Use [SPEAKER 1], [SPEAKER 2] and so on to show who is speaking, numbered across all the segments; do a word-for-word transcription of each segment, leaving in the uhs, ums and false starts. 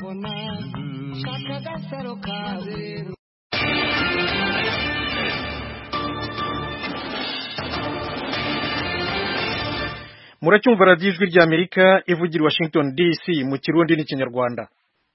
[SPEAKER 1] ndakabona shaka gasaro kawe.
[SPEAKER 2] Muracyumva radiyo ijwi rya Amerika ivugira Washington D C mu Kirundi n'Ikinyarwanda.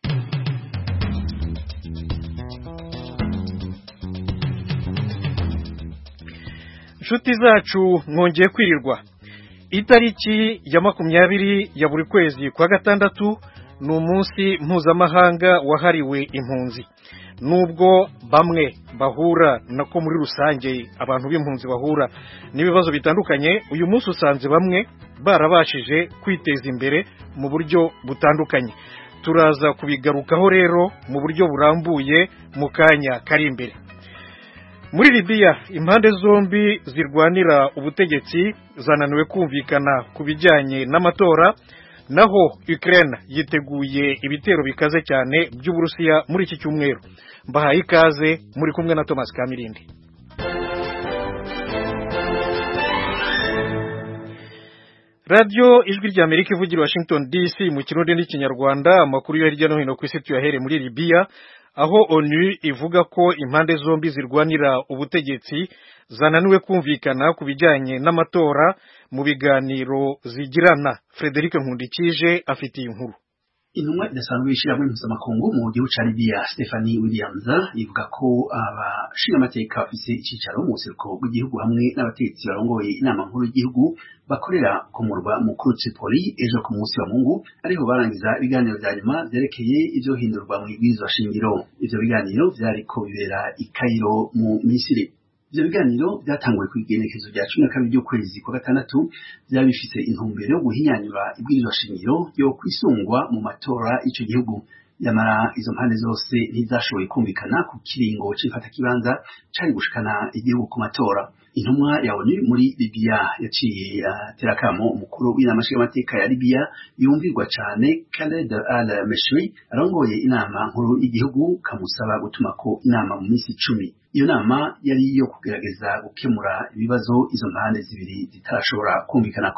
[SPEAKER 2] Inshuti zacu mwongeye kwirirwa. Itariki ya makumyabiri ya buri kwezi kwa gatandatu ni umunsi mpuzamahanga wahariwe impunzi. Nubwo bamwe bahura nako muri rusange abantu b'impunzi bahura n'ibibazo bitandukanye, uyu munsi usanze bamwe barabashije kwiteza imbere mu buryo butandukanye. Turaza kubigarukaho rero mu buryo burambuye mu kanya kari imbere. Muri Libya impande zombi zirwanira ubutegetsi zananiwe kumvikana ku bijyanye n'amatora, naho Ukraine yiteguye ibitero bikaze cyane by'Uburusiya muri iki cyumweru. Mbahaye ikaze muri kumwe na Thomas Kamirindi. Radio ijwi rya Amerika ivugira Washington D C mu Kirundi n'Ikinyarwanda. Amakuru yo hirya no hino ku isi tuyahere muri Libya, aho ONU ivuga ko impande zombi zirwanira ubutegetsi zananiwe kumvikana ku bijyanye n'amatora mu biganiro zigirana. Frederic Nkundikije afitiye inkuru.
[SPEAKER 3] Intumwa idasanzwe y'ishyirahamwe mpuzamakungu mu gihugu ca Libya Stephanie Williams ivuga ko abashingamateka bafise icicaro mu buseruko bw'igihugu hamwe n'abategetsi barongoye inama nkuru y'igihugu bakorera ku murwa mukuru Tripoli ejo ku munsi wa Mungu ariho barangiza ibiganiro vya nyuma vyerekeye ivyo hindurwa mu ibwirizwa shingiro. Ivyo biganiro vyariko bibera i Cairo mu Misiri. Ivyo biganiro byatanguye ku igenekerezo rya cumi na kabiri ry'ukwezi kwa gatandatu, byari bifise intumbero yo guhinyanyura ibwirizwa shingiro yo kwisungwa mu matora ico gihugu. Yamara izo mpande zose ntizashoboye kumvikana ku kiringo c'ifatakibanza cari gushikana igihugu ku matora. Intumwa ya ONU muri Libya yaciye atera akamo umukuru w'inama nshingamateka ya Libya yumvirwa cane Khaled al-Meshri arongoye inama nkuru y'igihugu, kamusaba gutumako inama mu minsi icumi. Iyo nama yari iyo kugerageza gukemura ibibazo izo mpande zibiri zitarashobora kumvikanako.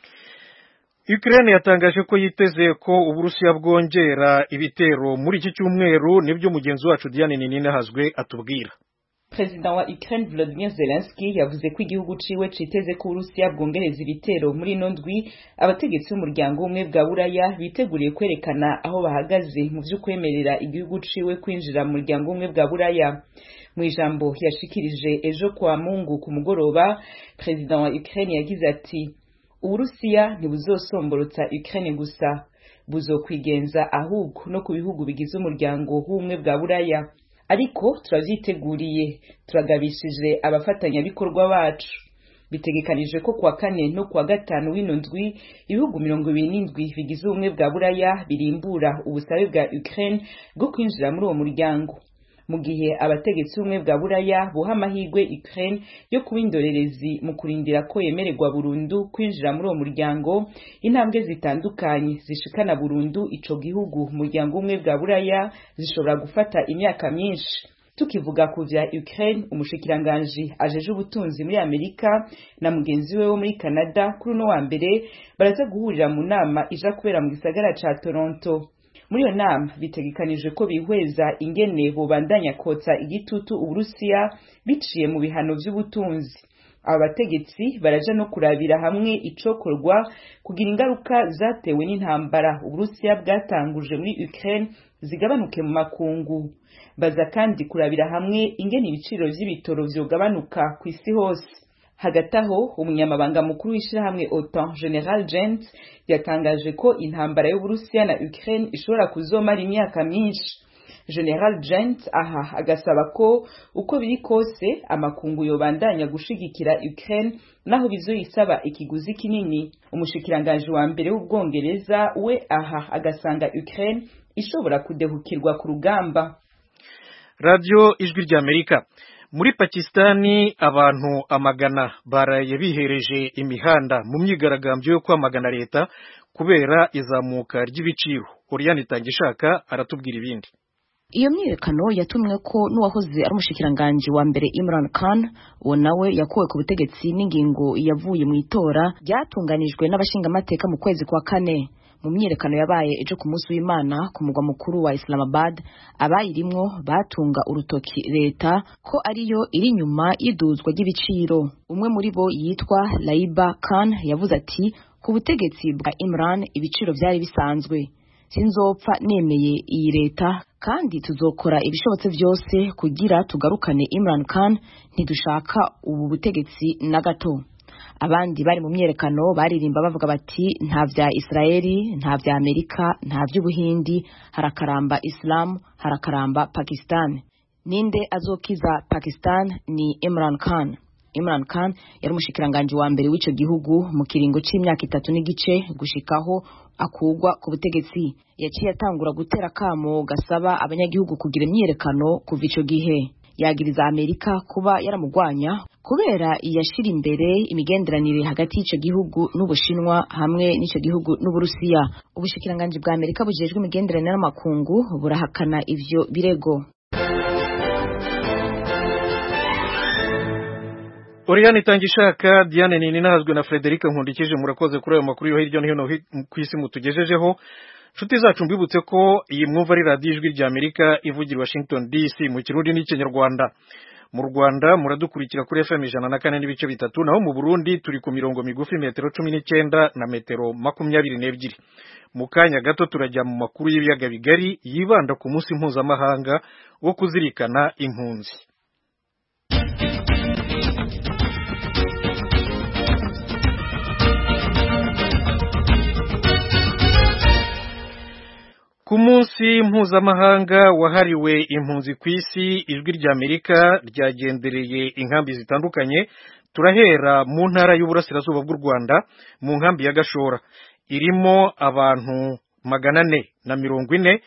[SPEAKER 2] Ukraine yatangaje ko yiteze ko Uburusiya bwongera ibitero muri iki cyumweru, nibyo mugenzi wacu Diane Ninine hazwe atubwira.
[SPEAKER 4] President wa Ukraine Volodymyr Zelensky yavuze ko igihugu ciwe citeze ko Uburusiya bwongereza ibitero muri nondwi. Abategetsi b'umuryango umwe bwa Buraya biteguriye kwerekana aho bahagaze mu vyo kwemerera igihugu ciwe kwinjira mu muryango umwe bwa Buraya. Mu ijambo yashikirije ejo kwa Mungu ku mugoroba, President wa Ukraine yagize ati: Uburusiya ntibuzosomborotsa Ukraine gusa, buzokwigenza ahubwo no ku bihugu bigize umuryango w'umwe bwa Buraya. Ariko turavyiteguriye, turagabishije abafatanyabikorwa bacu. Bitegekanije ko kwa kane no kwa gatanu w'ino ndwi ibihugu mirongo ibiri n'indwi bigize ubumwe bwa Buraya birimbura ubusabe bwa Ukraine bwo kwinjira muri uwo muryango, mu gihe abategetsi b'ubumwe bwa Buraya buha amahirwe Ukraine yo kuba indorerezi mu kurindira ko yemererwa burundu kwinjira muri uwo muryango. Intambwe zitandukanye zishikana burundu ico gihugu muryango umwe bwa Buraya zishobora gufata imyaka myinshi. Tukivuga ku vya Ukraine, umushikiranganje ajeje ubutunzi muri Amerika na mugenzi we wo muri Canada kuri no wa mbere baraza guhurira mu nama ija kubera mu gisagara ca Toronto. Muri iyo nama bitegekanije ko bihweza ingene bobandanya kotsa igitutu Uburusiya biciye mu bihano vy'ubutunzi. Abategetsi baraja no kurabira hamwe icokorwa kugira ingaruka zatewe n'intambara Uburusiya bwatanguje muri Ukraine zigabanuke mu makungu. Baza kandi kurabira hamwe ingene ibiciro vy'ibitoro vyogabanuka ku isi hose. Hagati aho umunyamabanga mukuru w'ishirahamwe OTAN General Jens yatangaje ko intambara y'Uburusiya na Ukraine ishobora kuzomara imyaka myinshi. General Jens aha agasaba ko uko biri kose amakungu yobandanya gushigikira Ukraine naho bizoyisaba ikiguzi kinini. Umushikiranganje wa mbere w'Ubwongereza we aha agasanga Ukraine ishobora kudehukirwa ku rugamba.
[SPEAKER 2] Radio ijwi rya Amerika. Muri Pakistani abantu amagana baraye bihereje imihanda mu myigaragambyo yo kwamagana leta kubera izamuka ry'ibiciro. Oriane Tangishaka aratubwira ibindi.
[SPEAKER 5] Iyo myiyerekano yatumwe ko n'uwahoze ari umushikiranganje wa mbere Imran Khan, uwo nawe yakuwe ku butegetsi n'ingingo yavuye mu itora ryatunganijwe n'abashingamateka mu kwezi kwa kane. mu myiyerekano yabaye ejo ku munsi w'Imana ku mugwa mukuru wa Islamabad abayirimwo batunga urutoki leta ko ariyo iri nyuma y'iduzwa ry'ibiciro. Umwe muri bo yitwa Laiba Khan yavuze ati ku butegetsi bwa Imran ibiciro byari bisanzwe, sinzopfa nemeye iyi leta kandi tuzokora ibishobotse byose kugira tugarukane Imran Khan, ntidushaka ubu butegetsi na gato. Abandi bari mu myerekano baririmba bavuga bati nta vya Israeli, nta vya Amerika, nta vy'Ubuhindi, harakaramba Islam, harakaramba Pakistan. Ninde azokiza Pakistan? Ni Imran Khan. Imran Khan yari umushikiranganje wa mbere w'ico gihugu mu kiringo c'imyaka itatu n'igice gushikaho akugwa ku butegetsi. Yaciye atangura gutera kamo gasaba abanyagihugu kugira imyerekano kuva ico gihe. Yagiriza Amerika kuba yaramugwanya kubera yashira imbere imigenderanire hagati y'ico gihugu n'Ubushinwa hamwe n'ico gihugu n'Uburusiya. Ubushikiranganje bwa Amerika bujejwe imigenderanire n'amakungu burahakana ivyo birego.
[SPEAKER 2] Oriane Itangishaka, Diane Ninahazwe na Frederic Nkundikije murakoze kuri ayo makuru yo hirya no hino ku isi mutugejejeho. Nshuti zacu mbibutse ko iyi mwumva ari radiyo ijwi rya Amerika ivugira Washington D C mu Kirundi n'Ikinyarwanda. Mu Rwanda muradukurikira kuri F M ijana na kane n'ibice bitatu, naho mu Burundi turi ku mirongo migufi metero cumi n'icyenda na metero makumyabiri n'ebyiri. Mu kanya gato turajya mu makuru y'ibiyaga bigari yibanda ku munsi mpuzamahanga wo kuzirikana impunzi. Ku munsi mpuzamahanga wahariwe impunzi ku isi, ijwi rya Amerika ryagendereye inkambi zitandukanye. Turahera mu ntara y'uburasirazuba bw'u Rwanda, mu nkambi ya Gashora irimo abantu magana ane na mirongo ine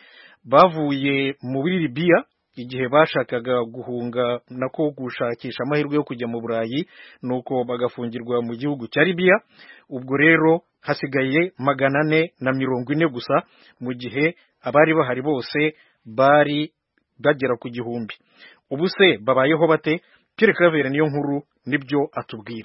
[SPEAKER 2] bavuye muri Libya igihe bashakaga guhunga nako gushakisha amahirwe yo kujya mu Burayi, nuko bagafungirwa mu gihugu cya Libya. Ubwo rero hasigaye magana ane na mirongo ine gusa, mu gihe abari bahari bose bari bagera ku gihumbi. Ubu se babayeho bate? Pierre Claver niyo nkuru nibyo atubwira.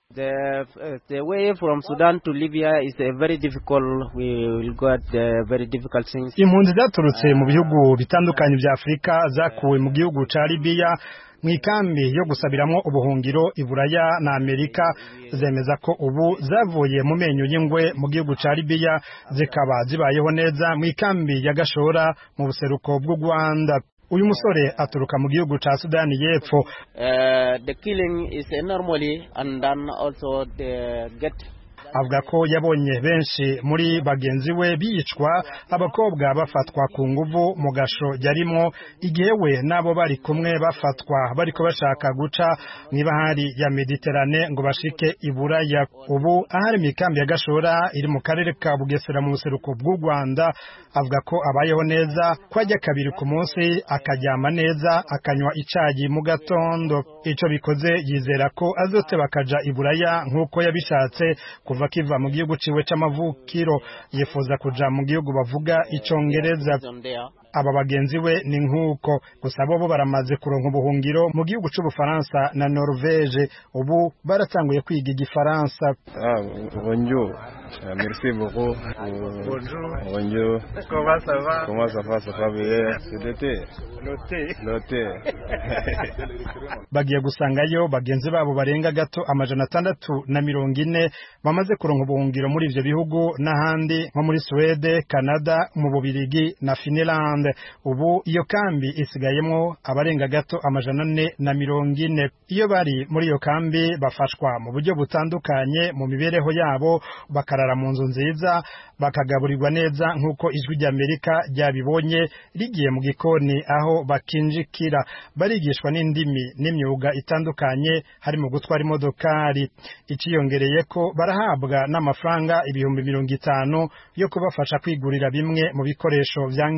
[SPEAKER 6] The uh, the way from Sudan to Libya is a very difficult. We will got uh, very difficult things.
[SPEAKER 7] Impunzi zaturutse mu bihugu bitandukanye bya Afrika zakuwe mu gihugu ca Libya mwikambi yo gusabiramo ubuhungiro Iburaya na Amerika, zemeza ko ubu zavuye mu menyo y'ingwe mu gihugu ca Libya zikaba zibayeho neza mwikambi ya Gashora mu buseruko bw'u Rwanda. Uyu musore aturuka mu gihugu ca Sudani y'Epfo.
[SPEAKER 6] Uh, the killing is normally and then also the get
[SPEAKER 7] avuga ko yabonye benshi muri bagenzi we bicwa, abakobwa bafatwa ku nguvu mu gasho yarimo, igihe we nabo bari kumwe bafatwa bariko bashaka guca mw'ibahari ya Mediterane ngo bashike Iburaya. Ubu ahari mikambi ya Gashora iri mu karere ka Bugesera mu buseruko bw'u Rwanda, avuga ko abayeho neza, ko ajya kabiri ku munsi akaryama neza, akanywa icayi mu gatondo. Ico bikoze yizera ko azote bakaja Iburaya nk'uko yabishatse kuva kiva mu gihugu ciwe c'amavukiro. Yifuza kuja mu gihugu bavuga icongereza. Aba bagenzi we ni nk'uko gusa bo baramaze kuronka ubuhungiro mu gihugu c'Ubufaransa na Norvege, ubu baratanguye kwiga igifaransa.
[SPEAKER 8] Ah, bonjour. Merci beaucoup. Bonjour. Bonjour. Comment ça va? Comment ça va? Ça va bien. C'est l'été. L'été. L'été.
[SPEAKER 7] Bagiye gusangayo bagenzi babo barenga gato amajana atandatu na mirongo ine bamaze kuronka ubuhungiro muri ivyo bihugu n'ahandi nko muri Swede, Canada, mu Bubirigi na Finland. Ubu iyo kambi isigayemo abarenga gato amajana ane na mirongo ine. Iyo bari muri iyo kambi bafashwa mu buryo butandukanye mu mibereho yabo, bakarara mu nzu nziza, bakagaburirwa neza nk'uko ijwi rya Amerika ryabibonye rigiye mu gikoni aho bakinjikira. Barigishwa n'indimi n'imyuga itandukanye harimo gutwara imodokari. Ikiyongereye ko barahabwa n'amafaranga ibihumbi mirongo itanu yo kubafasha kwigurira bimwe mu bikoresho vya nkenerwa.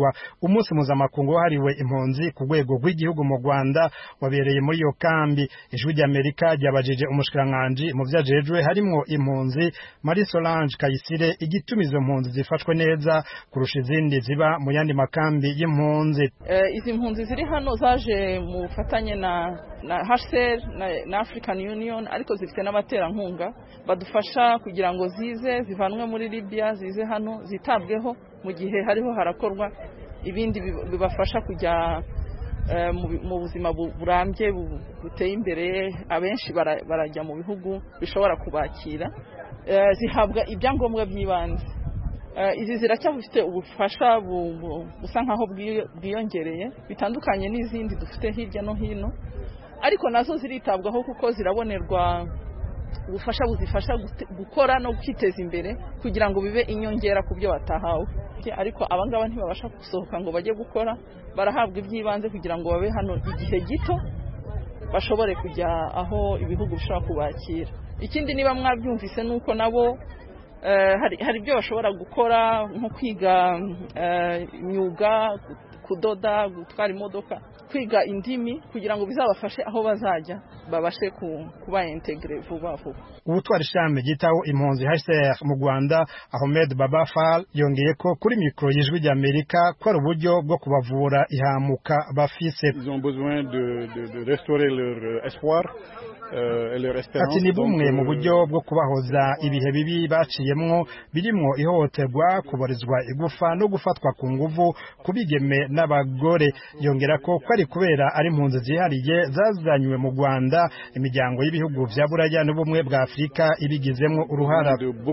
[SPEAKER 7] kwizihirizwa umunsi mpuzamakungu wahariwe impunzi ku rwego rw'igihugu mu Rwanda wabereye muri iyo kambi. Ijwi ry'Amerika ryabajije umushikiranganji mu vyajejwe harimwo impunzi Marie Solange Kayisire igituma izo mpunzi zifashwe neza kurusha izindi ziba mu yandi makambi y'impunzi.
[SPEAKER 9] Uh, izi mpunzi ziri hano zaje mu bufatanye na na H C R na, na African Union ariko zifite n'abaterankunga badufasha kugira ngo zize zivanwe muri Libya zize hano zitabweho mu gihe hariho harakorwa ibindi bibafasha kujya uh, mu buzima burambye buteye imbere. Abenshi barajya mu bihugu bishobora kubakira uh, zihabwa ibyangombwa by'ibanze. Uh, izi ziracyafite ubufasha busa nkaho bwiyongereye bitandukanye n'izindi dufite hirya no hino, ariko nazo ziritabwaho kuko zirabonerwa ubufasha buzifasha gukora no kwiteza imbere kugira ngo bibe inyongera ku byo batahawe. Ariko abangaba ntibabasha gusohoka ngo bajye gukora, barahabwa iby'ibanze kugira ngo babe hano igihe gito bashobore kujya aho ibihugu bishobora kubakira. Ikindi niba mwabyumvise nuko nabo Uh, hari hari ibyo bashobora gukora nko kwiga imyuga uh, kudoda, gutwara imodoka, kwiga indimi kugira ngo bizabafashe aho bazajya babashe kuba integre vuba vuba.
[SPEAKER 7] Ubutwara ishami gitaho impunzi H C R mu Rwanda Ahmed Babafal yongeye ko kuri mikro y'Ijwi ry'Amerika ko ari uburyo bwo kubavura ihamuka bafise.
[SPEAKER 10] Ils ont besoin de, de, de restaurer leur espoir.
[SPEAKER 7] Ati ni bumwe mu buryo bwo kubahoza ibihe bibi baciyemwo birimwo ihohoterwa, kubarizwa igufa no gufatwa ku nguvu kubigeme n'abagore. Yongera ko kwari kubera ari impunzi zihariye zazanywe mu Rwanda imiryango y'ibihugu vya Buraya n'ubumwe bwa Afrika ibigizemwo uruhara.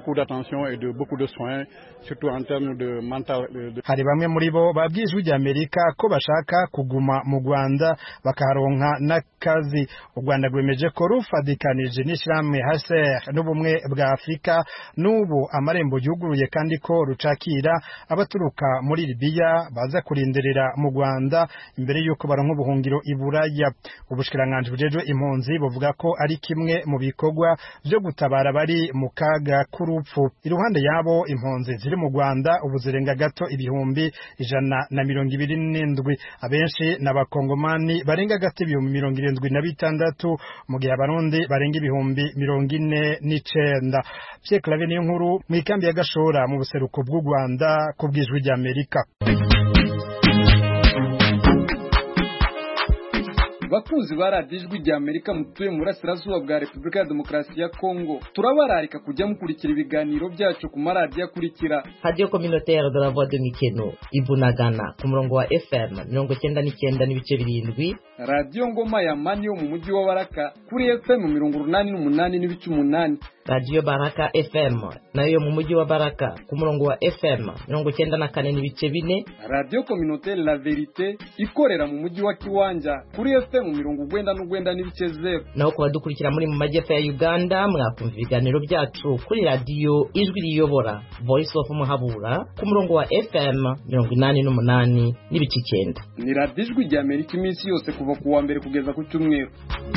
[SPEAKER 7] Hari bamwe muri bo babwijwe ry'Amerika ko bashaka kuguma mu Rwanda bakaronka n'akazi. U Rwanda rwemeje ko rufadikanije n'ishyirahamwe H C R n'ubumwe bwa Afrika n'ubu amarembo yuguruye kandi ko rucakira abaturuka muri Libya baza kurinderera mu Rwanda imbere yuko baronka ubuhungiro i Buraya. Ubushikiranganji bujejwe impunzi buvuga ko ari kimwe mu bikorwa byo gutabara bari mu kaga k'urupfu. Iruhande yabo impunzi ziri mu Rwanda ubu zirenga gato ibihumbi ijana na mirongo ibiri n'indwi. Abenshi n'abakongomani barenga gato ibihumbi mirongo irindwi na bitandatu mu gihe abarundi barenga ibihumbi mirongo ine n'icenda. Pierre Claver niyo nkuru mu ikambi ya Gashora mu buseruko bw'u Rwanda ku bw'Ijwi ry'Amerika.
[SPEAKER 11] Bakunzi baradiye Ijwi ry'Amerika mutuye mu burasirazuba bwa Repubulika ya Demokarasi ya Kongo, turabararika kujya mukurikira ibiganiro byacu ku maradiyo akurikira:
[SPEAKER 12] Radio Communautaire de la Voix de Mikeno Ibunagana ku murongo wa F M mirongo icyenda n'icyenda n'ibice birindwi,
[SPEAKER 11] Radio Ngoma ya Mani yo mu mujyi wa Baraka kuri F M mirongo urunani n'umunani n'ibice umunani,
[SPEAKER 12] Radio Baraka F M nayo mu mujyi wa Baraka ku murongo wa F M mirongo icyenda na kane n'ibice bine,
[SPEAKER 11] Radio Communautaire La Verite ikorera mu mujyi wa Kiwanja kuri F M mirongo urwenda n'urwenda n'ibice zero.
[SPEAKER 12] Naho kuba dukurikira muri mu majyepfo ya Uganda mwakumva ibiganiro byacu kuri Radio Ijwi Riyobora Voice of Muhabura ku murongo wa F M mirongo inani n'umunani n'ibice icyenda.
[SPEAKER 11] Ni Radio Ijwi ry'Amerika iminsi yose kuva ku wa mbere kugeza ku cyumweru.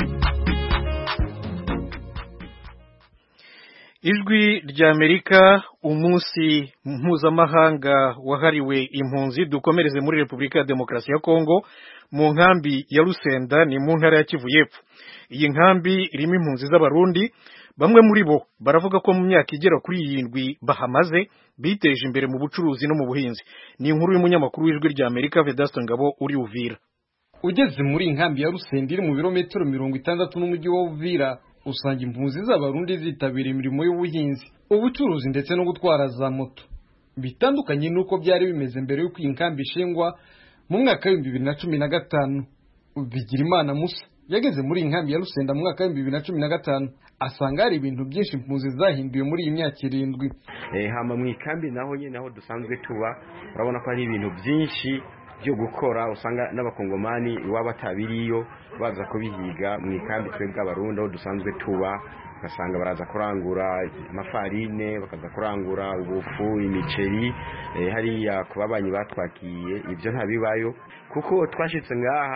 [SPEAKER 2] Ijwi ry'Amerika umunsi mpuzamahanga wahariwe impunzi. Dukomereze muri Repubulika ya Demokarasi ya Kongo mu nkambi ya Rusenda ni mu ntara ya Kivu y'Epfo. Iyi nkambi irimo impunzi z'abarundi, bamwe muri bo baravuga ko mu myaka igera kuri irindwi bahamaze biteje imbere mu bucuruzi no mu buhinzi. Ni inkuru y'umunyamakuru w'Ijwi ry'Amerika Vedasto Ngabo uri Uvira.
[SPEAKER 11] Ugeze muri inkambi ya Rusenda iri mu birometero mirongo itandatu n'umujyi wa Uvira, usanga impunzi z'abarundi zitabira imirimo y'ubuhinzi, ubucuruzi ndetse no gutwara za moto. Bitandukanye nuko byari bimeze mbere y'uko iyi nkambi ishingwa mu mwaka w'ibihumbi bibiri na cumi na gatanu. Bigirimana Musa yageze muri inkambi ya Rusenda mu mwaka w'ibihumbi bibiri na cumi na gatanu, asanga hari ibintu byinshi impunzi zahinduye muri iyi myaka irindwi.
[SPEAKER 13] Eh hama mu ikambi naho nyine naho dusanzwe tuba, urabona ko hari ibintu byinshi byo gukora, usanga n'abakongomani iwabo atabiriyo baza kubihiga mu ikambi twebwe abarundi aho dusanzwe tuba, ugasanga baraza kurangura amafarine, bakaza kurangura ubufu, imiceri. E, hariya kubabanyi batwakiye ibyo ntabibayo kuko twashitse ngaha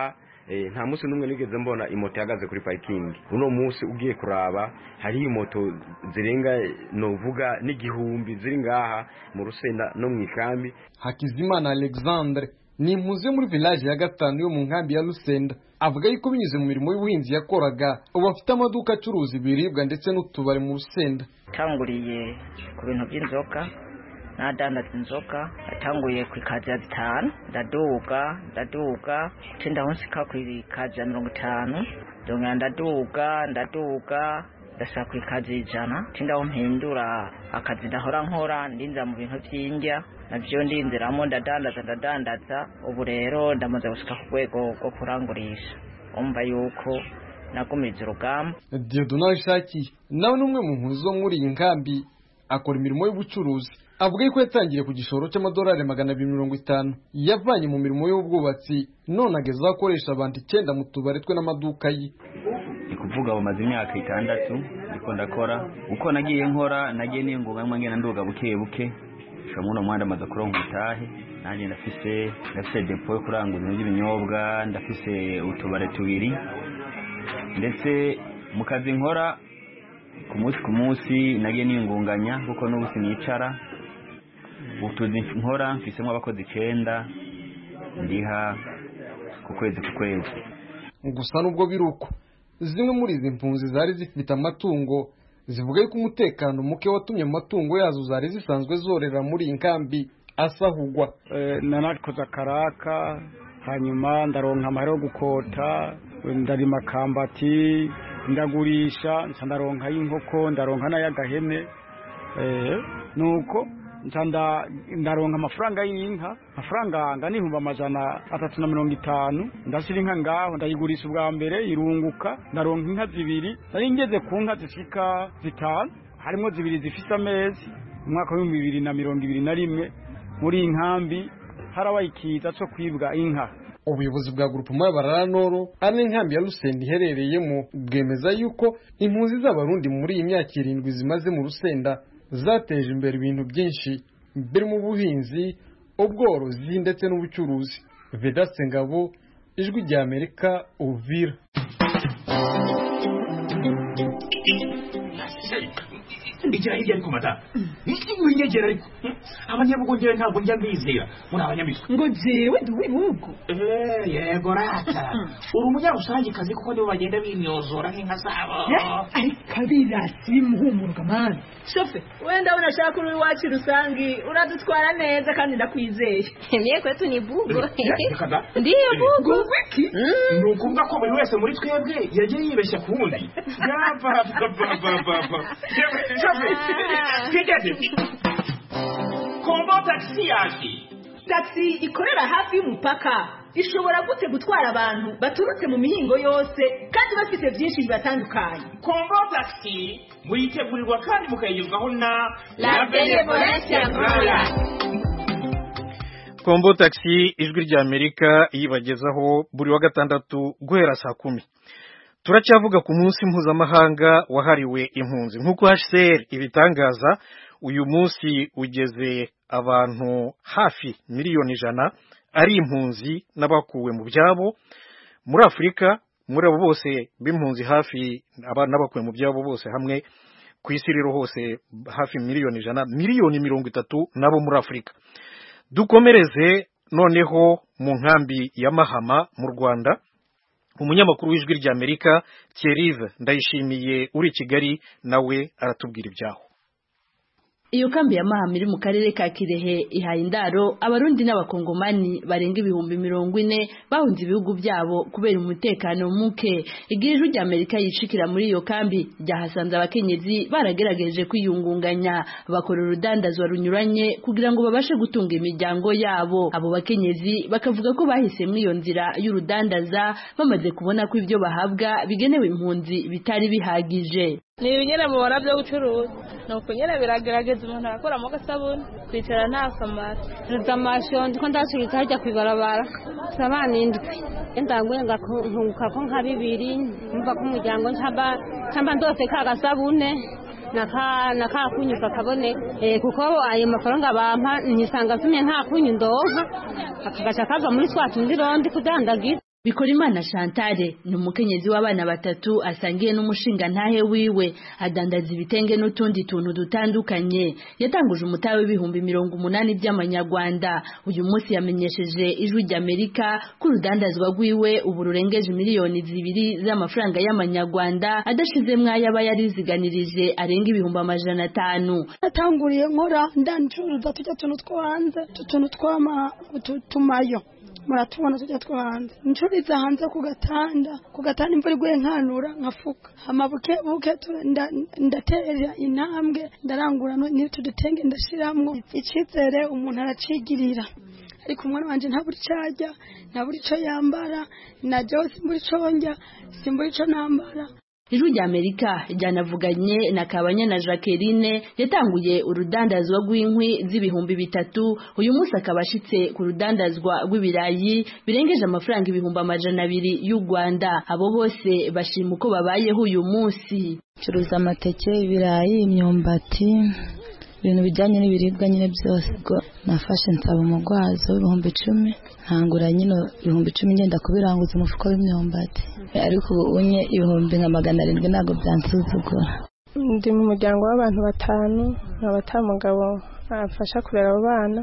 [SPEAKER 13] eh nta munsi numwe nigeze mbona imoto yagaze kuri parking. Uno munsi ugiye kuraba hari imoto zirenga novuga n'igihumbi ziri ngaha mu Rusenda no mu ikambi.
[SPEAKER 11] Hakizimana Alexandre ni impunzi muri village ya gatanu yo mu nkambi ya Rusenda, avuga yuko binyuze mu mirimo y'ubuhinzi yakoraga ubu afite amaduka acuruza ibiribwa ndetse n'utubari mu Rusenda.
[SPEAKER 14] Tanguriye ku bintu by'inzoka nadandaza inzoka, atanguye ku ikazi ya zitanu ndaduga ndaduga tinda honsika ku ikazi ya mirongo itanu ndongera ndaduga ndaduga ndashaka ku ikazi ijana tinda ho mpindura akazi ndahora nkora ndinza mu bintu by'indya navyo ndinziramo ndadandaza ndadandaza ubu rero ndamaze gushika ku rwego rwo kurangurisha umva yuko nagumize urugamba.
[SPEAKER 11] Dieudonne Shaki nawe numwe mu mpunzi zo muri iyi nkambi akora imirimo y'ubucuruzi, avuga ko yatangiye ku gishoro cy'amadolari magana abiri mirongo itanu yavanye mu mirimo y'ubwubatsi none ageze akoresha abantu icyenda mu tubare twe n'amaduka ye.
[SPEAKER 15] Ni kuvuga bamaze imyaka itandatu niko ndakora uko nagiye nkora nagiye ningunga mwangena nduga buke buke shamuno mwanda maze kuronka umutahe nanjye ndafise ndafise depo yo kuranguza ibinyobwa ndafise utubare tubiri ndetse mu kazi nkora ku munsi ku munsi nagiye ningunganya kuko n'ubusi nicara utuzi nkora mfisemo abakozi icyenda ndiha ku kwezi ku kwezi.
[SPEAKER 11] Gusa nubwo biruko zimwe muri izi mpunzi zari zifite amatungo zivuga yuko umutekano muke watumye amatungo yazo zari zisanzwe zorera muri inkambi asahugwa.
[SPEAKER 16] E, nanakoze akaraka hanyuma ndaronka amahera yo gukota ndarima kambati ndagurisha ndaronka y'inkoko ndaronka n'ayagahene eh nuko ntanda ndaronka amafaranga y'inka amafaranga angana ibihumbi amajana atatu na mirongo itanu ndashira inka ngaho ndayigurisha ubwa mbere irunguka ndaronka inka zibiri nari ngeze ku nka zishika zitanu harimo zibiri zifise amezi umwaka wa bibiri na mirongo ibiri na rimwe muri inkambi harabayikiza cyo kwibwa inka.
[SPEAKER 11] Ubuyobozi bwa Groupement y'Abarara Noro ari inkambi ya Rusenda iherereyemo bwemeza yuko impunzi z'abarundi muri iyi myaka irindwi zimaze mu Rusenda zateje imbere ibintu byinshi biri mu buhinzi, ubworozi ndetse n'ubucuruzi. Vedaste Ngabo, Ijwi rya Amerika, Uvira.
[SPEAKER 17] Igira hirya ariko mata niki winyegera ariko abanyabugongera ntabwo njya mbizera muri abanyamitwe
[SPEAKER 18] ngo jewe duwe bugo
[SPEAKER 17] eh yego rata uri umunyarusange kazi kuko nibo bagenda bimyozora nk'inka zabo
[SPEAKER 18] ari kabira simuhumuruka man
[SPEAKER 19] shofe wenda unashaka uri wacu rusangi uradutwara neza kandi ndakwizeye
[SPEAKER 20] niye kwetu ni bugo
[SPEAKER 17] ndiye bugo wiki ni ukuvuga ko buri wese muri twebwe yagiye yibeshya ku wundi yaba baba baba
[SPEAKER 19] Kombo taxi yaki taxi ikorera hafi y'umupaka ishobora gute gutwara abantu baturutse mu mihingo yose kandi bafite byinshi bibatandukanye.
[SPEAKER 17] Kombo taxi muyitegurirwa kandi mukayigezwaho na
[SPEAKER 20] La Benevolence Royal.
[SPEAKER 2] Kombo taxi Ijwi rya Amerika yibagezaho buri wa gatandatu guhera saa kumi. Turacyavuga ku munsi mpuzamahanga wahariwe impunzi nk'uko H C R ibitangaza uyu munsi ugeze abantu hafi miliyoni ijana ari impunzi n'abakuwe mu byabo muri Afurika. Muri abo bose b'impunzi hafi abana bakuwe mu byabo bose hamwe ku isi rero hose hafi miliyoni ijana, miliyoni mirongo itatu nabo muri Afurika. Dukomereze noneho mu nkambi ya Mahama mu Rwanda. Umunyamakuru w'Ijwi rya Amerika Thierry Ndayishimiye uri Kigali nawe aratubwira ibyaho.
[SPEAKER 21] Iyo kambi ya Mahama iri mu karere ka Kirehe ihaye indaro abarundi n'abakongomani barenga ibihumbi mirongo ine bahunze ibihugu byabo kubera umutekano muke. Igihe Ijwi rya Amerika yishikira muri iyo kambi ryahasanze abakenyezi baragerageje kwiyungunganya bakora urudandazwa runyuranye kugira ngo babashe gutunga imiryango yabo. Abo bakenyezi bakavuga ko bahisemo iyo nzira y'urudandaza bamaze kubona ko ibyo bahabwa bigenewe impunzi bitari bihagije.
[SPEAKER 22] Ni ibinyere mu bara byo gucuruza nuko nyene biragerageza umuntu arakora mu gasabuni kwicara nta kamara rudamasho ndiko ndashika hajya kwibarabara sabana indwi endanguye ngakunguka ko nka bibiri mva ko umuryango ntaba kamba ndose ka gasabune naka naka kunyuka kabone eh kuko ayo mafaranga bampa nisanga tumye nta kunyu ndonka akagaca kava muri twatundi rondi kudandagira.
[SPEAKER 21] Bikorimana Chantal ni umukenyezi w'abana batatu asangiye n'umushinga ntahe wiwe adandaza ibitenge n'utundi tuntu dutandukanye. Yatanguje umutahe w'ibihumbi mirongo umunani by'amanyarwanda. Uyu munsi yamenyesheje Ijwi ry'Amerika ko urudandazwa rwiwe ubu rurengeje miliyoni zibiri z'amafaranga y'amanyarwanda adashize mwayaba yariziganirije arenga ibihumbi amajana atanu.
[SPEAKER 1] Natanguriye nkora ndancuruza tujya tuntu two hanze tuntu twama tumayo muratubona tujya two hanze ncuriza hanze ku gatanda ku gatanda imvura iguye nkanura nkafuka amabuke buke ndaterera intambwe ndarangura n'icyo dutenge ndashiramwo icyizere umuntu aracigirira ariko umwana wanje ntaburi cyajya ntaburi cyo yambara najyo simburi cyo njya simburi cyo nambara.
[SPEAKER 21] Ijwi ry'Amerika ryanavuganye na Kabanya na Jacqueline yatanguye urudandazwa rw'inkwi z'ibihumbi bitatu. Uyu munsi akabashitse ku rudandazwa rw'ibirayi birengeje amafaranga ibihumbi amajana abiri y'u Rwanda. Abo bose bashima uko babayeho uyu munsi.
[SPEAKER 3] Curuza amateke, ibirayi, imyumbati, ibintu bijyanye n'ibiribwa nyine byose. Ubwo nafashe nsaba umugwazo w'ibihumbi icumi ntangura nyine ibihumbi icumi ngenda kubiranguza umufuko w'imyumbati, ariko unye ibihumbi nka magana arindwi ntabwo byansuzugura.
[SPEAKER 23] Ndi mu muryango w'abantu batanu, nkaba mugabo afasha kurera abo bana,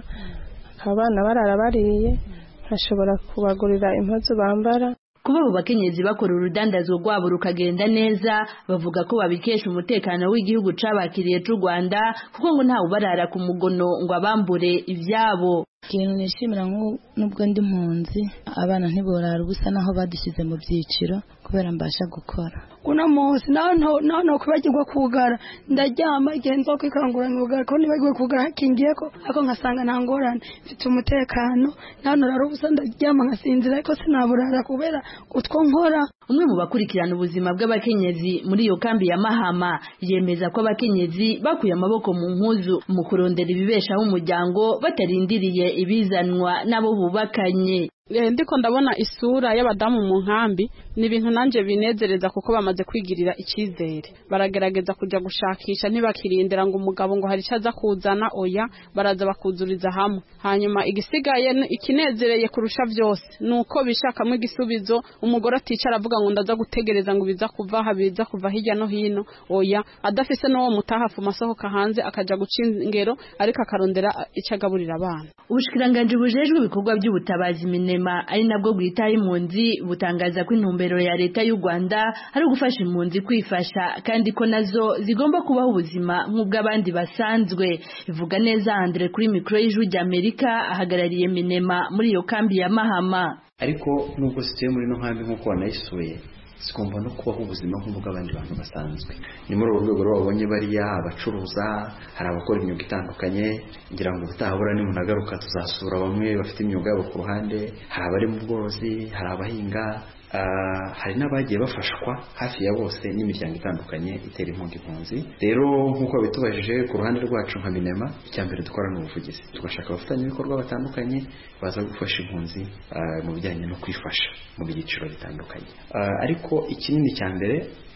[SPEAKER 23] abana barara bariye, nkashobora kubagurira impuzu bambara.
[SPEAKER 21] Kuba abo bakenyezi bakora urudandazwa rwabo rukagenda neza bavuga ko babikesha umutekano w'igihugu cabakiriye c'u Rwanda kuko ngo ntawe barara ku mugono ngo abambure ivyabo.
[SPEAKER 3] Ikintu nishimira n'ubwo ndi mpunzi abana ntiborara ubusa naho badushyize mu byiciro kubera mbasha gukora.
[SPEAKER 1] Kuna munsi naho naho no kubagirwa kugara ndaryama igihe nzo kwikangura n'ugara ko nibagiwe kugara hakingiye ko ako nkasanga nta ngorane mfite umutekano naho norara ubusa ndaryama nkasinzira ariko sinaburara kubera utwo nkora.
[SPEAKER 21] Umwe mu bakurikirana ubuzima bw'abakenyezi muri iyo kambi ya Mahama yemeza ko abakenyezi bakuye amaboko mu mpuzu mu kurondera ibibeshaho umuryango batarindiriye ibizanwa nabo bubakanye.
[SPEAKER 24] Ndiko ndabona isura y'abadamu mu nkambi ni ibintu nanje binezereza kuko bamaze kwigirira ikizere, baragerageza kujya gushakisha ntibakirindira ngo umugabo ngo hari cyaza kuzana, oya baraza bakuzuriza hamwe. Hanyuma igisigaye ikinezereye kurusha byose nuko bishakamo igisubizo. Umugore aticara avuga ngo ndaza gutegereza ngo biza kuva ha biza kuva hirya no hino, oya adafise no mutahafu masohoka hanze akaja guca ingero ariko akarondera icagaburira abana.
[SPEAKER 21] Ubushikiranganje bujejwe ibikorwa by'ubutabazi minema ari nabwo bwitaye impunzi butangaza ko intumbero ya leta y'u Rwanda ari ugufasha impunzi kwifasha kandi ko nazo zigomba kubaho ubuzima nk'ubw'abandi basanzwe. Ivuga neza Andre kuri mikro y'Ijwi ry'Amerika ahagarariye minema muri iyo kambi ya Mahama.
[SPEAKER 25] Ariko nubwo sitiye muri no nkambi nk'uko wanayisuye sigomba no kubaho ubuzima nk'ubw'abandi bantu basanzwe. Ni muri urwo rwego babonye bariya abacuruza, hari abakora imyuga itandukanye, ngira ngo utahabura ni munagaruka tuzasura bamwe bafite imyuga yabo ku ruhande, hari abari mu bworozi, hari abahinga, Uh, hari n'abagiye bafashwa hafi ya bose n'imiryango itandukanye itera inkunga impunzi. Rero nk'uko bitubajije ku ruhande rwacu nka minema icyambere dukora n'ubuvugizi, tugashaka abafatanya ibikorwa batandukanye baza gufasha impunzi uh, mu bijyanye no kwifasha mu byiciro bitandukanye. Uh, ariko ikinini cyambere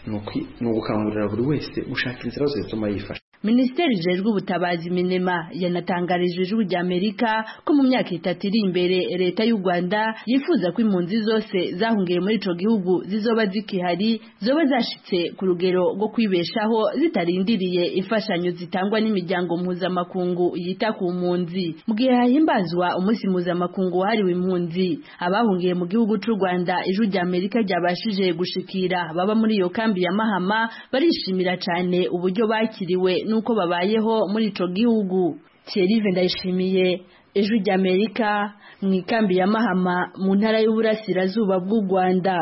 [SPEAKER 25] ni ugukangurira buri wese gushaka inzira zose zituma yifasha.
[SPEAKER 21] Minisiteri ijejwe ubutabazi minema yanatangarije Ijwi ry'Amerika ko mu myaka itatu iri imbere leta y'u Rwanda yifuza ko impunzi zose zahungiye muri ico gihugu zizoba zikihari zoba zashitse ku rugero rwo kwibeshaho zitarindiriye imfashanyo zitangwa n'imiryango mpuzamakungu yita ku mpunzi. Mu gihe hahimbazwa umunsi mpuzamakungu wahariwe impunzi, abahungiye mu gihugu c'u Rwanda Ijwi ry'Amerika ryabashije gushikira baba muri iyo kambi ya Mahama barishimira cyane uburyo bakiriwe nuko babayeho muri ico gihugu. Thierry Ndayishimiye, Ijwi ry'Amerika, mu ikambi ya Mahama mu ntara y'uburasirazuba bw'u Rwanda.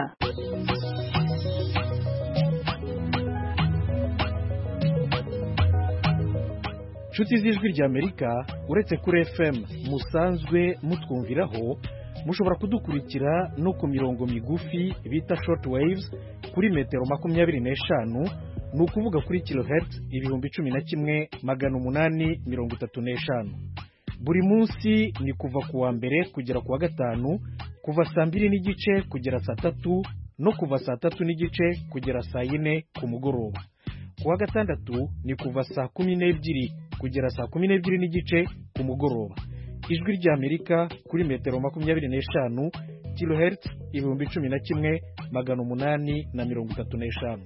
[SPEAKER 2] Nshuti z'Ijwi ry'Amerika, uretse kuri F M musanzwe mutwumviraho, mushobora kudukurikira no ku mirongo migufi bita short waves kuri metero makumyabiri n'eshanu, ni ukuvuga kuri kilohertz ibihumbi cumi na kimwe magana umunani mirongo itatu n'eshanu. Buri munsi ni kuva ku wa mbere kugera ku wa gatanu, kuva saa mbiri n'igice kugera saa tatu no kuva saa tatu n'igice kugera saa yine ku mugoroba. Ku wa gatandatu ni kuva saa kumi n'ebyiri kugera saa kumi n'ebyiri n'igice ku mugoroba. ijwi ry'Amerika kuri metero makumyabiri n'eshanu kilohertz ibihumbi cumi na kimwe magana umunani na mirongo itatu n'eshanu.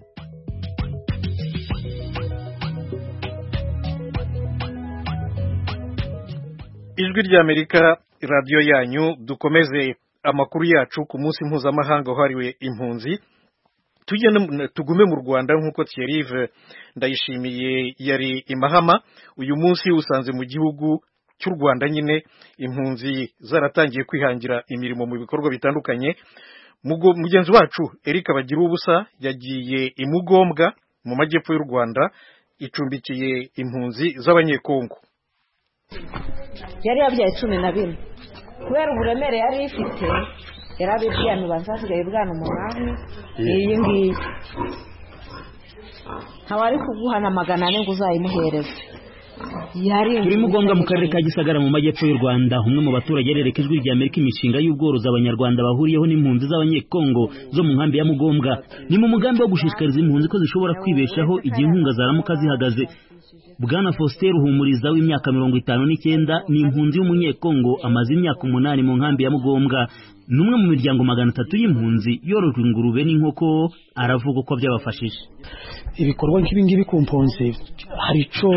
[SPEAKER 2] ijwi ry'Amerika radiyo yanyu. Dukomeze amakuru yacu ku munsi mpuzamahanga wahariwe impunzi. Tugume mu Rwanda nk'uko Thierry Ndayishimiye yari imahama. Uyu munsi usanze mu gihugu cy'u Rwanda nyine impunzi zaratangiye kwihangira imirimo mu bikorwa bitandukanye. Mugenzi wacu Eric Bagira ubusa yagiye imugombwa mu majyepfo y'u Rwanda icumbikiye impunzi z'abanyekongo.
[SPEAKER 4] Yari yabyaye cumi na bine kubera uburemere yari ifite yarabibwiye abantu basigaye bwana umunani iyi ngiyi ntawari kuguhana magana ane ngo uzayimuhereze.
[SPEAKER 5] turi mugombwa mu karere ka Gisagara mu majyepfo y'u Rwanda. umwe mu baturage yerereka ijwi ry'Amerika imishinga y'ubworozi abanyarwanda bahuriyeho n'impunzi z'abanyekongo zo mu nkambi ya Mugombwa. Ni mu mugambi wo gushishikariza impunzi ko zishobora kwibeshaho igihe inkunga zaramuka zihagaze. Bwana Faustin Ruhumuriza w'imyaka mirongo itanu n'icyenda ni impunzi y'umunyekongo amaze imyaka umunani mu nkambi ya Mugombwa. Numwe mu miryango magana atatu y'impunzi yorojwe ingurube n'inkoko. Aravuga ko byabafashije.
[SPEAKER 6] Ibikorwa nk'ibi ngibi ku mpunzi hari ico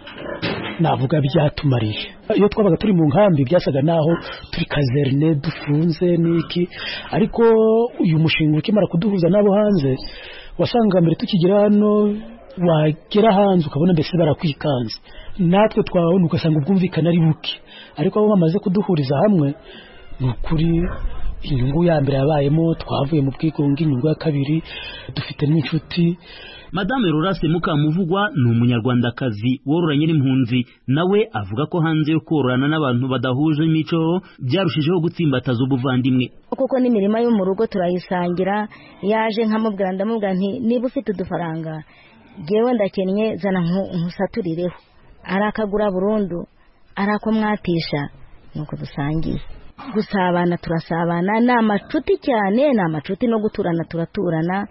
[SPEAKER 6] navuga byatumariye. Iyo twabaga turi mu nkambi byasaga naho turi kazerne dufunze niki, ariko uyu mushinga ukimara kuduhuza nabo hanze wasanga mbere tukigira hano wagera hanze ukabona mbese barakwikanze, natwe twabona ugasanga ubwumvikana ari buke, ariko abo bamaze kuduhuriza hamwe n'ukuri inyungu ya mbere yabayemo twavuye mu bwigunge, inyungu ya kabiri dufite n'inshuti.
[SPEAKER 5] Madame Rorase Mukamuvugwa ni umunyarwandakazi wororanye n'impunzi. Nawe avuga ko hanze yo kororana n'abantu badahuje imico byarushijeho gutsimbataza ubuvandimwe.
[SPEAKER 8] Kuko n'imirima yo mu rugo turayisangira, yaje nkamubwira ndamubwira nti niba ufite udufaranga gewe ndakennye zana nkusaturireho, arakagura burundu arako mwatisha nuko dusangiye. Gusabana turasabana, ni amacuti cyane, ni amacuti no guturana turaturana.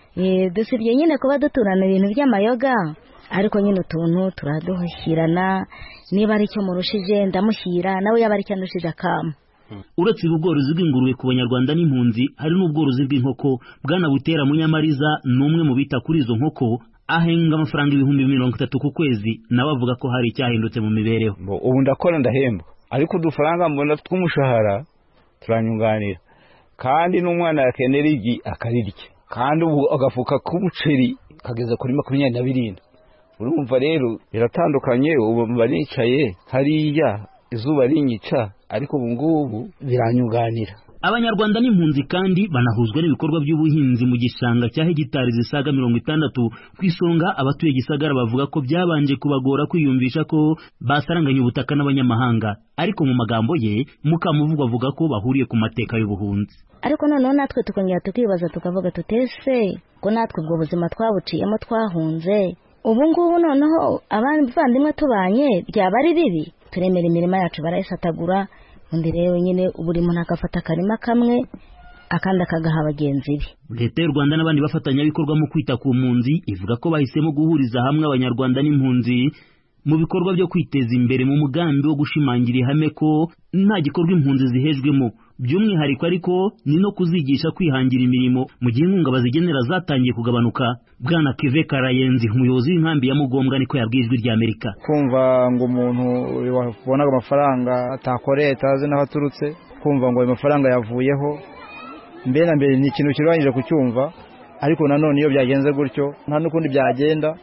[SPEAKER 8] Eh dusibye nyine kuba duturana ibintu by'amayoga, ariko nyine utuntu turaduhirana, niba ari cyo murushije ndamushyira nawe yaba ari cyo anushije akama.
[SPEAKER 5] Uretse ubworozi bw'ingurube ku banyarwanda n'impunzi, hari n'ubworozi bw'inkoko. Bwana Butera Munyamariza numwe mu bita kuri izo nkoko, ahenga amafaranga ibihumbi mirongo itatu ku kwezi. Nawe avuga ko hari icyahindutse mu mibereho.
[SPEAKER 9] Ubu ndakora ndahembwa, ariko udufaranga mbona tw'umushahara turanyunganira, kandi n'umwana yakenera igi akarirya, kandi ubu agafuka k'umuceri kageza kuri makumyabiri na birindwi. Urumva rero biratandukanye. Ubu baricaye hariya izuba rinyica, ariko ubu ngubu biranyunganira.
[SPEAKER 5] Abanyarwanda n'impunzi kandi banahuzwa n'ibikorwa by'ubuhinzi mu gishanga cya hegitari zisaga mirongo itandatu. Ku isonga abatuye Gisagara bavuga ko byabanje kubagora kwiyumvisha ko basaranganya ubutaka n'abanyamahanga, ariko mu magambo ye Mukamuvugwa avuga ko bahuriye ku mateka y'ubuhunzi.
[SPEAKER 8] Ariko noneho natwe tukongera tukibaza tukavuga tutese ko natwe ubwo buzima twabuciyemo twahunze, ubu ngubu noneho abavandimwe tubanye byaba ari bibi. Turemera imirima yacu barayisatagura, undi rero nyine buri muntu akafata akarima kamwe akandi akagaha bagenzi be.
[SPEAKER 5] Leta y'u Rwanda n'abandi bafatanyabikorwa mu kwita ku mpunzi ivuga ko bahisemo guhuriza hamwe abanyarwanda n'impunzi mu bikorwa byo kwiteza imbere mu mugambi wo gushimangira ihame ko nta gikorwa impunzi zihejwemo. By'umwihariko ariko ni no kuzigisha kwihangira imirimo mu gihe inkunga bazigenera zatangiye kugabanuka. Bwana Kive Karayenzi umuyobozi w'inkambi ya Mugombwa niko yabwiye ijwi ry'Amerika.
[SPEAKER 26] Kumva ngo umuntu wabonaga amafaranga atakoreye atazi naho aturutse, kumva ngo ayo mafaranga yavuyeho, mbere na mbere ni ikintu kirwanyije kucyumva, ariko nanone iyo byagenze gutyo nta n'ukundi byagenda.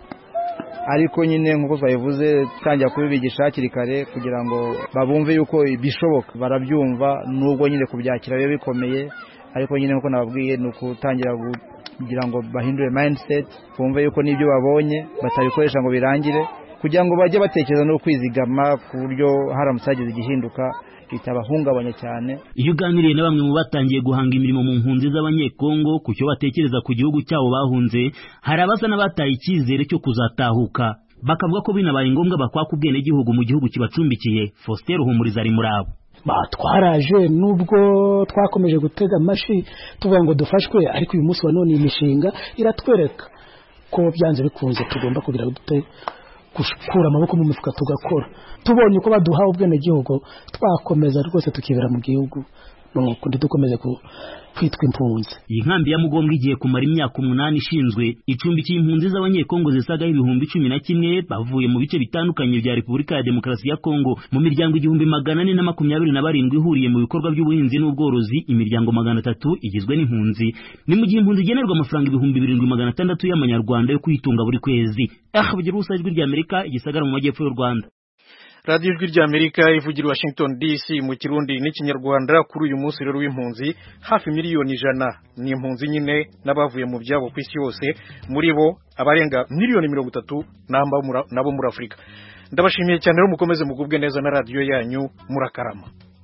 [SPEAKER 26] Ariko nyine nkuko twabivuze tangira kubibigisha hakiri kare kugira ngo babumve yuko bishoboka, barabyumva nubwo nyine kubyakira bibe bikomeye, ariko nyine nkuko nababwiye ni ukutangira kugira ngo bahindure mindset, bumve yuko n'ibyo babonye batabikoresha ngo birangire, kugira ngo bajye batekereza no kwizigama ku buryo haramutse hagize igihinduka bitabahungabanya cyane.
[SPEAKER 5] Iyo uganiriye na bamwe mu batangiye guhanga imirimo mu mpunzi z'abanyekongo ku cyo batekereza ku gihugu cyabo bahunze, hari abasa n'abataye icyizere cyo kuzatahuka, bakavuga ko binabaye ngombwa bakwaka ubwenegihugu mu gihugu kibacumbikiye. Faustin Ruhumuriza ari muri abo.
[SPEAKER 6] Twaraje nubwo twakomeje gutega amashi tuvuga ngo dufashwe, ariko uyu munsi wa none imishinga iratwereka ko byanze bikunze tugomba kugira dute gukura amaboko mu mifuka tugakora tubonye uko baduha ubwenegihugu twakomeza rwose tukibera mu gihugu nuko dukomeze kwitwa impunzi.
[SPEAKER 5] Iyi nkambi ya Mugombwa igiye kumara imyaka umunani ishinzwe icumbikiye impunzi z'abanyekongo zisaga ibihumbi cumi na kimwe bavuye mu bice bitandukanye bya Repubulika ya Demokarasi ya Kongo mu miryango igihumbi magana ane na makumyabiri na barindwi ihuriye mu bikorwa by'ubuhinzi n'ubworozi. Imiryango magana atatu igizwe n'impunzi, ni mu gihe impunzi igenerwa amafaranga ibihumbi birindwi magana atandatu y'amanyarwanda yo kwitunga buri kwezi. aha bugira ubusa ijwi rya Amerika igisagara mu majyepfo y'u Rwanda.
[SPEAKER 2] Radio Ijwi rya Amerika ivugira Washington D C mu Kirundi n'ikinyarwanda. Kuri uyu munsi rero w'impunzi hafi miliyoni ijana ni impunzi nyine n'abavuye mu byabo ku isi yose, muri bo abarenga miliyoni mirongo itatu nabo muri Afurika. Ndabashimiye cyane rero mukomeze mugubwe neza na radio yanyu murakarama.